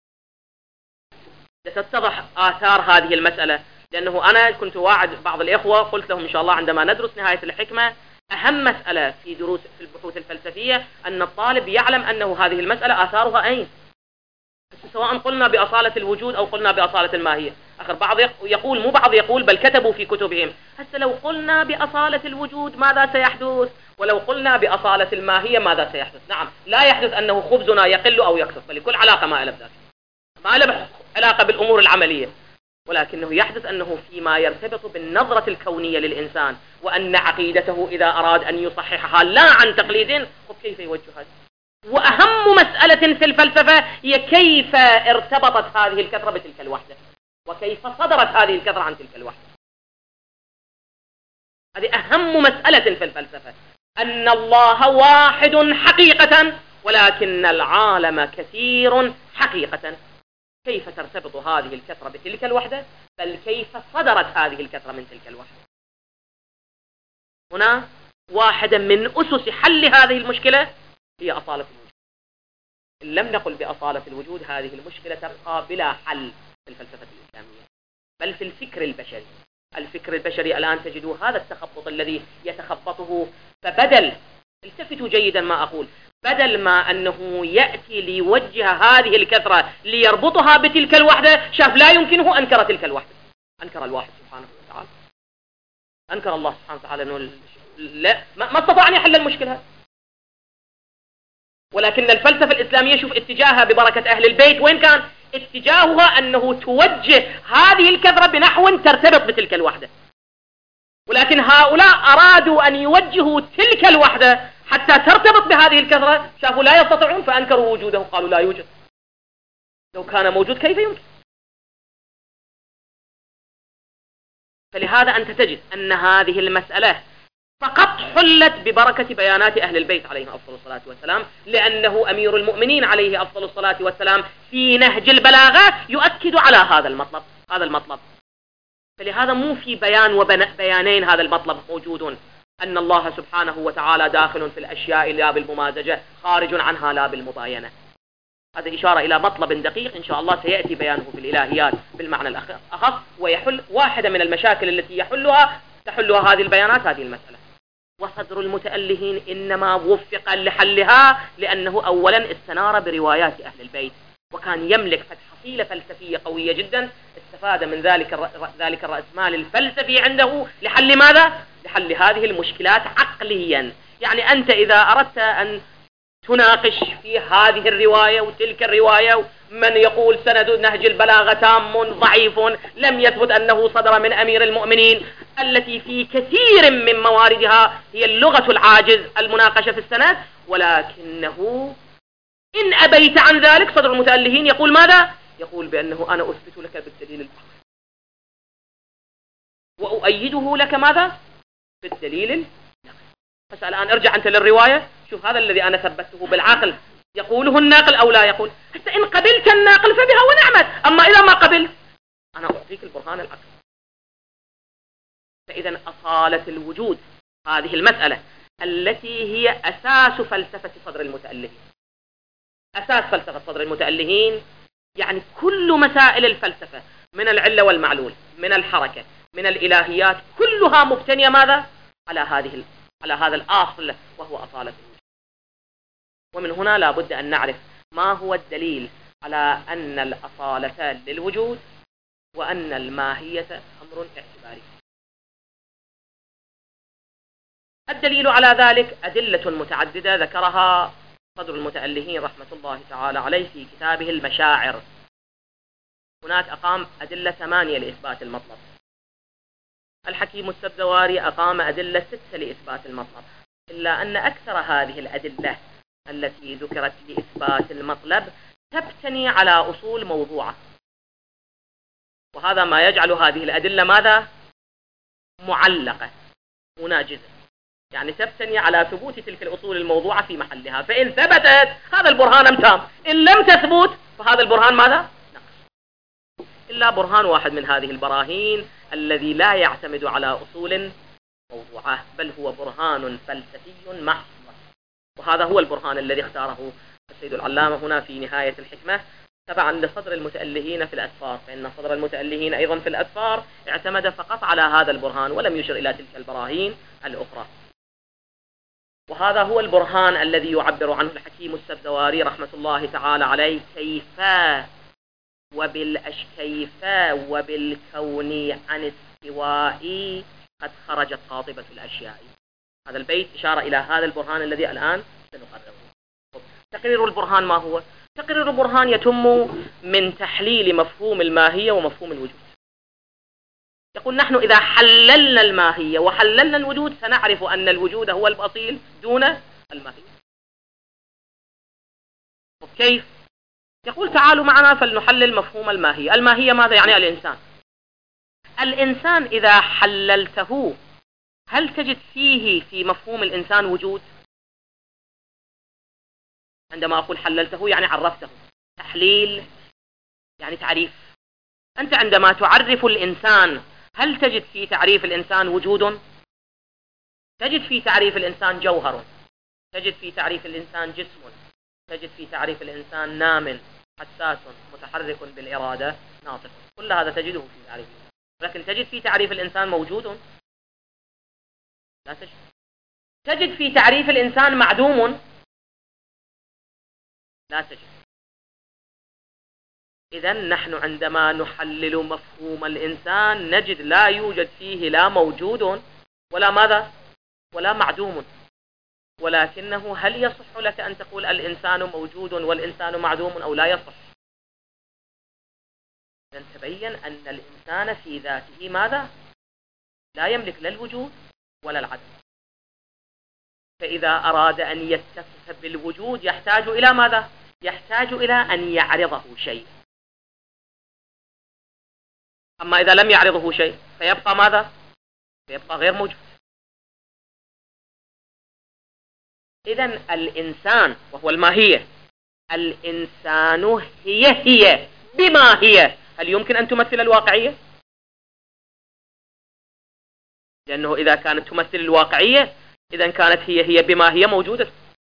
ستتضح آثار هذه المسألة، لأنه أنا كنت واعد بعض الإخوة قلت لهم إن شاء الله عندما ندرس نهاية الحكمة أهم مسألة في دروس في البحوث الفلسفية أن الطالب يعلم أنه هذه المسألة آثارها أين، سواء قلنا بأصالة الوجود أو قلنا بأصالة الماهية. آخر بعض يقول مو بعض يقول بل كتبوا في كتبهم هسه لو قلنا بأصالة الوجود ماذا سيحدث، ولو قلنا بأصالة الماهية ماذا سيحدث. نعم لا يحدث أنه خبزنا يقل أو يكثر، بل كل علاقة ما إلى بذلك، ما له علاقة بالأمور العملية، ولكنه يحدث أنه فيما يرتبط بالنظرة الكونية للإنسان، وأن عقيدته إذا أراد أن يصححها لا عن تقليد كيف يوجهها. وأهم مسألة في الفلسفة هي كيف ارتبطت هذه الكثرة بتلك الوحدة، وكيف صدرت هذه الكثرة عن تلك الوحدة. هذه أهم مسألة في الفلسفة، أن الله واحد حقيقة ولكن العالم كثير حقيقة. كيف ترتبط هذه الكثرة بتلك الوحدة، بل كيف صدرت هذه الكثرة من تلك الوحدة. هنا واحدة من أسس حل هذه المشكلة هي أصالة الوجود. إن لم نقل بأصالة الوجود هذه المشكلة تبقى بلا حل في الفلسفة الإسلامية بل في الفكر البشري. الفكر البشري الآن تجدوا هذا التخبط الذي يتخبطه، فبدل، التفتوا جيدا ما أقول، بدل ما أنه يأتي ليوجه هذه الكثرة ليربطها بتلك الوحدة، شاف لا يمكنه، أنكر تلك الوحدة، أنكر الواحد سبحانه وتعالى، أنكر الله سبحانه وتعالى أنه لا ما استطاع أن يحل المشكلة. ولكن الفلسفة الإسلامية شوف اتجاهها ببركة أهل البيت وين كان؟ اتجاهها أنه توجه هذه الكثرة بنحو ترتبط بتلك الوحدة. ولكن هؤلاء أرادوا أن يوجهوا تلك الوحدة حتى ترتبط بهذه الكثرة، شافوا لا يستطيعون فأنكروا وجوده، قالوا لا يوجد، لو كان موجود كيف يمكن؟ فلهذا أنت تجد أن هذه المسألة فقط حلت ببركة بيانات أهل البيت عليهم أفضل الصلاة والسلام، لأنه أمير المؤمنين عليه أفضل الصلاة والسلام في نهج البلاغة يؤكد على هذا المطلب هذا المطلب فلهذا مو في بيان وبيانين، هذا المطلب موجود، أن الله سبحانه وتعالى داخل في الأشياء لا بالممازجة، خارج عنها لا بالمباينة. هذا إشارة إلى مطلب دقيق إن شاء الله سيأتي بيانه في الإلهيات بالمعنى الأخص، ويحل واحدة من المشاكل التي يحلها تحلها هذه البيانات هذه المسألة. وصدر المتألهين إنما وفق لحلها لأنه أولا استنار بروايات أهل البيت، وكان يملك فتح حصيلة فلسفية قوية جدا، استفاد من ذلك ذلك الرأسمال الفلسفي عنده لحل ماذا؟ لحل هذه المشكلات عقليا. يعني أنت إذا أردت أن تناقش في هذه الرواية وتلك الرواية، من يقول سند نهج البلاغة تام ضعيف لم يثبت أنه صدر من أمير المؤمنين، التي في كثير من مواردها هي اللغة العاجز المناقشة في السند، ولكنه إن أبيت عن ذلك صدر المتألهين يقول ماذا؟ يقول بأنه أنا أثبت لك بالدليل العقلي وأؤيده لك ماذا؟ بالدليل النقلي. بس الآن ارجع أنت للرواية، شوف هذا الذي أنا ثبته بالعقل يقوله الناقل أو لا يقول. حتى إن قبلت الناقل فبها ونعمت، أما إذا ما قبلت أنا أعطيك البرهان العقلي. فإذا أصالة الوجود هذه المسألة التي هي أساس فلسفة صدر المتألهين، أساس فلسفة صدر المتألهين، يعني كل مسائل الفلسفة من العلة والمعلول، من الحركة، من الإلهيات، كلها مبتنية ماذا؟ على هذه على هذا الأصل وهو أصالة الوجود. ومن هنا لا بد أن نعرف ما هو الدليل على أن الأصالة للوجود وأن الماهية أمر اعتباري. الدليل على ذلك أدلة متعددة ذكرها صدر المتألهين رحمة الله تعالى عليه في كتابه المشاعر. هناك أقام أدلة ثمانية لإثبات المطلب. الحكيم السبزواري أقام أدلة ستة لإثبات المطلب، إلا أن أكثر هذه الأدلة التي ذكرت لإثبات المطلب تبتني على أصول موضوعة، وهذا ما يجعل هذه الأدلة ماذا؟ معلقة مناجزة، يعني تبتني على ثبوت تلك الأصول الموضوعة في محلها، فإن ثبتت هذا البرهان تام، إن لم تثبت فهذا البرهان ماذا؟ نقص. إلا برهان واحد من هذه البراهين الذي لا يعتمد على أصول موضوعة، بل هو برهان فلسفي محض، وهذا هو البرهان الذي اختاره السيد العلامة هنا في نهاية الحكمة تبعا لصدر المتألهين في الأسفار، فإن صدر المتألهين أيضا في الأسفار اعتمد فقط على هذا البرهان ولم يشر إلى تلك البراهين الأخرى. وهذا هو البرهان الذي يعبر عنه الحكيم السبزواري رحمة الله تعالى عليه كيف وبالأش كيف وبالكون عن استواء قد خرجت قاطبة الأشياء. هذا البيت إشارة إلى هذا البرهان الذي الآن سنقرره. تقرير البرهان ما هو؟ تقرير البرهان يتم من تحليل مفهوم الماهية ومفهوم الوجود. يقول نحن إذا حللنا الماهية وحللنا الوجود سنعرف أن الوجود هو الأصيل دون الماهية. كيف؟ يقول تعالوا معنا فلنحلل مفهوم الماهية. الماهية ماذا يعني؟ الإنسان. الإنسان إذا حللته هل تجد فيه في مفهوم الإنسان وجود؟ عندما أقول حللته يعني عرفته، تحليل يعني تعريف. أنت عندما تعرف الإنسان هل تجد في تعريف الإنسان وجود؟ تجد في تعريف الإنسان جوهر، تجد في تعريف الإنسان جسم، تجد في تعريف الإنسان نام، حساس، متحرك بالإرادة، ناطق. كل هذا تجده في تعريف الإنسان. لكن تجد في تعريف الإنسان موجود؟ لا تجد. تجد في تعريف الإنسان معدوم؟ لا تجد. إذن نحن عندما نحلل مفهوم الإنسان نجد لا يوجد فيه لا موجود ولا ماذا؟ ولا معدوم. ولكنه هل يصح لك أن تقول الإنسان موجود والإنسان معدوم أو لا يصح؟ إذن تبين أن الإنسان في ذاته ماذا؟ لا يملك لا الوجود ولا العدم. فإذا أراد أن يتصف بالوجود يحتاج إلى ماذا؟ يحتاج إلى أن يعرضه شيء. أما إذا لم يعرضه شيء فيبقى ماذا؟ فيبقى غير موجود. إذن الإنسان وهو الماهية، الإنسان هي هي بما هي. هل يمكن أن تمثل الواقعية؟ لأنه إذا كانت تمثل الواقعية إذن كانت هي هي بما هي موجودة.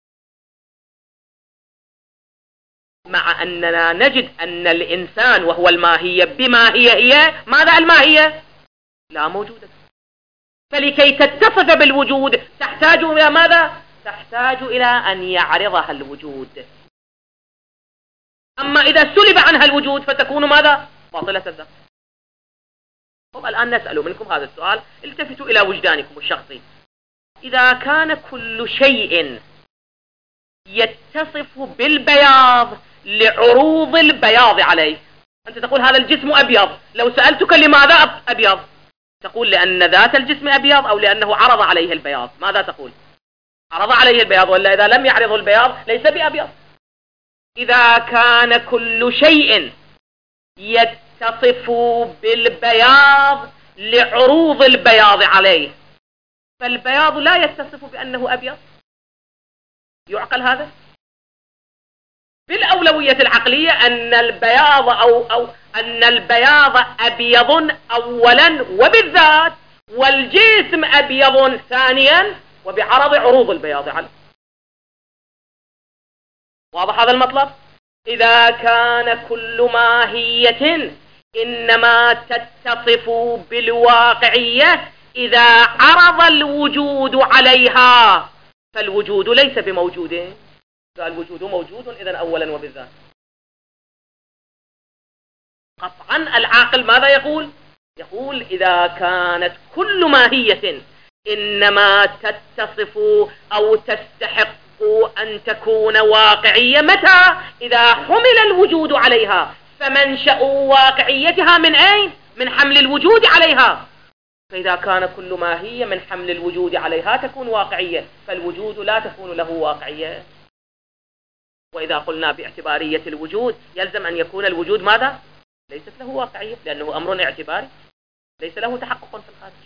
مع أننا نجد أن الإنسان وهو الماهية بما هي هي ماذا الماهية؟ لا موجودة. فلكي تتصف بالوجود تحتاج إلى ماذا؟ تحتاج إلى أن يعرضها الوجود. أما إذا سلب عنها الوجود فتكون ماذا؟ باطلة الذات. طب الآن نسأل منكم هذا السؤال، التفتوا إلى وجدانكم الشخصي. إذا كان كل شيء يتصف بالبياض لعروض البياض عليه، أنت تقول هذا الجسم أبيض، لو سألتك لماذا أبيض تقول لأن ذات الجسم أبيض أو لأنه عرض عليه البياض. ماذا تقول؟ عرض عليه البياض، ولا إذا لم يعرض البياض ليس بأبيض. إذا كان كل شيء يتصف بالبياض لعروض البياض عليه فالبياض لا يتصف بأنه أبيض. يعقل هذا؟ بالأولوية العقلية أن البياض أو, أو أن البياض أبيض أولا وبالذات، والجسم أبيض ثانيا وبعرض عروض البياض عليه. واضح هذا المطلب؟ إذا كان كل ماهية إنما تتصف بالواقعية إذا عرض الوجود عليها فالوجود ليس بموجود. قال الوجود موجود إذن أولا وبالذات. قطعا العاقل ماذا يقول؟ يقول إذا كانت كل ماهية إنما تتصف أو تستحق أن تكون واقعية متى؟ إذا حمل الوجود عليها. فمنشأ واقعيتها من أين؟ من حمل الوجود عليها. فإذا كان كل ماهية من حمل الوجود عليها تكون واقعية، فالوجود لا تكون له واقعية. وإذا قلنا باعتبارية الوجود يلزم أن يكون الوجود ماذا؟ ليست له واقعية، لأنه أمر اعتباري ليس له تحقق في الخارج.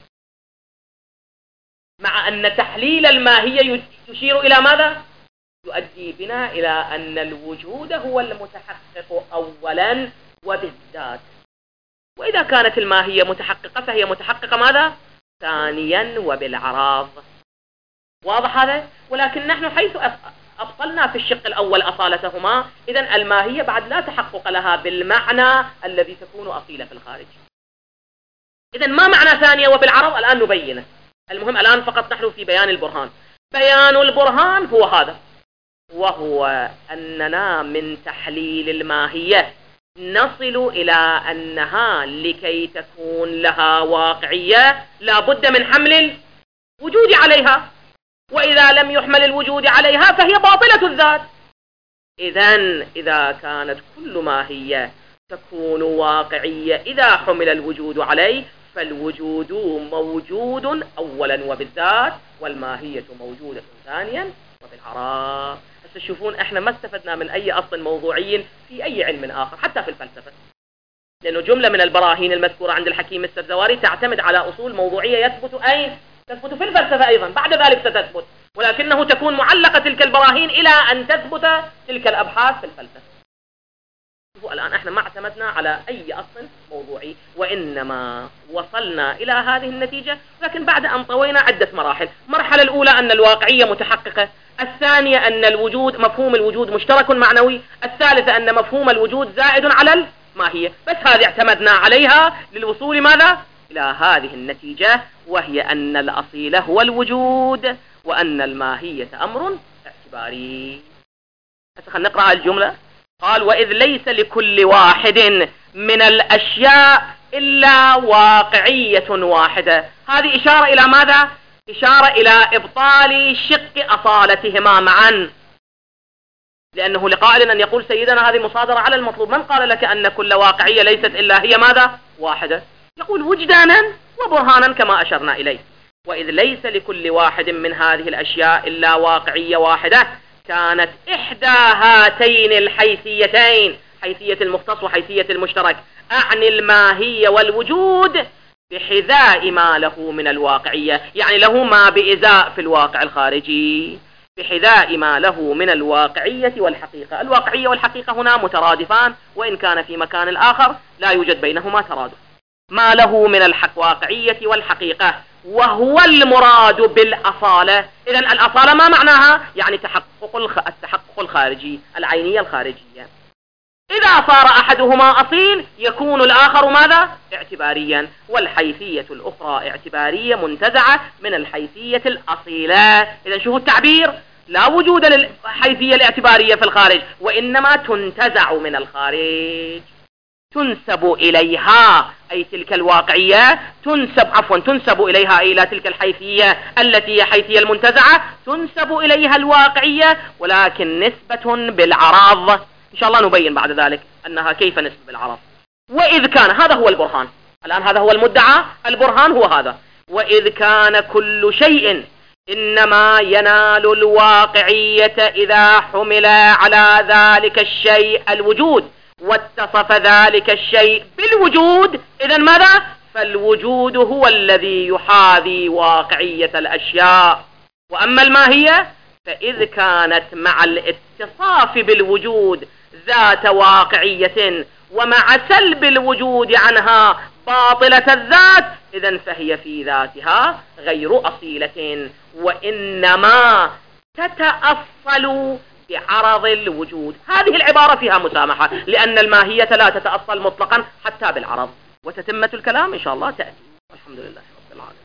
مع أن تحليل الماهية يشير إلى ماذا؟ يؤدي بنا إلى أن الوجود هو المتحقق أولا وبالذات. وإذا كانت الماهية متحققة فهي متحققة ماذا؟ ثانيا وبالعراض. واضح هذا؟ ولكن نحن حيث أبطلنا في الشق الأول أصالتهما، إذن الماهية بعد لا تحقق لها بالمعنى الذي تكون أصيلة في الخارج. إذن ما معنى ثانية وبالعرض؟ الآن نبينه. المهم الآن فقط نحن في بيان البرهان. بيان البرهان هو هذا، وهو أننا من تحليل الماهية نصل إلى أنها لكي تكون لها واقعية لا بد من حمل الوجود عليها، وإذا لم يحمل الوجود عليها فهي باطلة الذات. إذن إذا كانت كل ماهية تكون واقعية إذا حمل الوجود عليه فالوجود موجود أولا وبالذات، والماهية موجودة ثانيا وبالعراض. هسه تشوفون احنا ما استفدنا من أي أصل موضوعي في أي علم آخر حتى في الفلسفة، لأنه جملة من البراهين المذكورة عند الحكيم السبزواري تعتمد على أصول موضوعية يثبت أين؟ تثبت في الفلسفة أيضا، بعد ذلك ستثبت، ولكنه تكون معلقة تلك البراهين إلى أن تثبت تلك الأبحاث في الفلسفة. الآن احنا ما اعتمدنا على أي أصل موضوعي، وإنما وصلنا إلى هذه النتيجة، لكن بعد أن طوينا عدة مراحل. المرحلة الأولى أن الواقعية متحققة، الثانية أن الوجود مفهوم الوجود مشترك معنوي، الثالثة أن مفهوم الوجود زائد على الماهية. بس هذه اعتمدنا عليها للوصول ماذا؟ إلى هذه النتيجة، وهي أن الأصيل هو الوجود، وأن الماهية أمر اعتباري. هسه خلينا نقرأ الجملة. قال: وإذ ليس لكل واحد من الأشياء إلا واقعية واحدة. هذه إشارة إلى ماذا؟ إشارة إلى إبطال شق أصالتهما معا، لأنه لقائل أن يقول سيدنا هذه مصادرة على المطلوب. من قال لك أن كل واقعية ليست إلا هي ماذا؟ واحدة. يقول وجدانا وبرهانا كما أشرنا إليه. وإذ ليس لكل واحد من هذه الأشياء إلا واقعية واحدة، كانت إحدى هاتين الحيثيتين، حيثية المختص وحيثية المشترك، أعني الماهية والوجود، بحذاء ما له من الواقعية، يعني له ما بإزاء في الواقع الخارجي، بحذاء ما له من الواقعية والحقيقة. الواقعية والحقيقة هنا مترادفان، وإن كان في مكان الآخر لا يوجد بينهما ترادف. ما له من الواقعية والحقيقة، وهو المراد بالأصالة. إذن الأصالة ما معناها؟ يعني تحقق التحقق الخارجي، العينية الخارجية. إذا صار أحدهما أصيل يكون الآخر ماذا؟ اعتباريا، والحيثية الأخرى اعتبارية منتزعة من الحيثية الأصيلة. إذن شوفوا التعبير، لا وجود للحيثية الاعتبارية في الخارج، وإنما تنتزع من الخارج، تنسب إليها، أي تلك الواقعية تنسب عفوا تنسب إليها، أي إلى تلك الحيثية التي هي حيثية المنتزعة، تنسب إليها الواقعية، ولكن نسبة بالعرض. إن شاء الله نبين بعد ذلك أنها كيف نسبة بالعرض. وإذ كان، هذا هو البرهان الآن، هذا هو المدعى، البرهان هو هذا. وإذ كان كل شيء إنما ينال الواقعية إذا حمل على ذلك الشيء الوجود، واتصف ذلك الشيء بالوجود، إذن ماذا؟ فالوجود هو الذي يحاذي واقعية الأشياء. وأما الماهية فإذ كانت مع الاتصاف بالوجود ذات واقعية، ومع سلب الوجود عنها باطلة الذات، إذن فهي في ذاتها غير أصيلة، وإنما تتأصل بعرض الوجود. هذه العبارة فيها مسامحة، لأن الماهية لا تتأصل مطلقا حتى بالعرض. وتتمة الكلام إن شاء الله تأتي. والحمد لله رب العالمين.